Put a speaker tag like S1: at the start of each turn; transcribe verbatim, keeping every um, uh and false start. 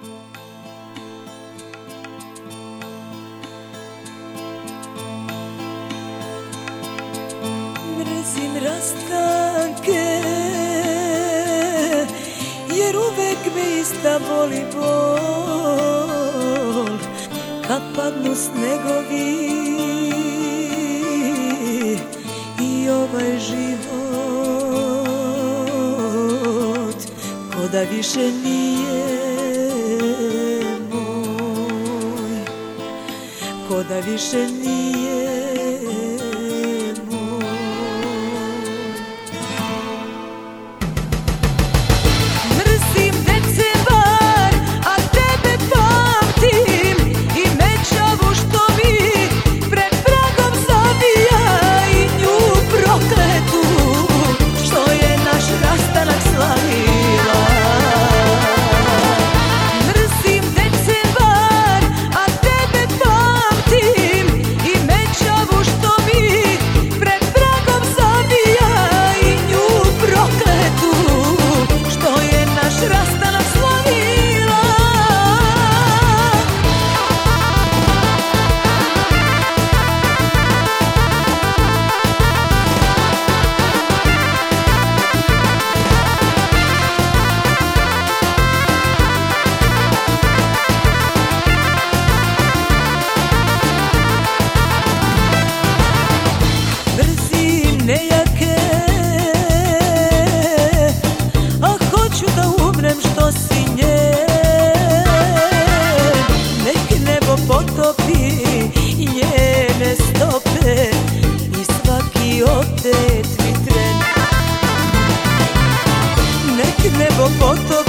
S1: Mrzim rastanke, jer uvek me ista boli bol. Kad padnu snegovi i ovaj život ko da više nije moj, ko da više nije moj. Mrzim decembar, a tebe pamtim, i mečavu što mi pred pragom zabija, i nju prokletu što je naš rastanak slavila. Mrzim decembar, a tebe pamtim, i mečavu što mi pred pragom zabija, i nju prokletu što je naš rastanak slavila. Mrzim nejake, a hoću da umrem što si njen. Nek nebo potopi njene stope i svaki otet mi tren. Nek nebo potopi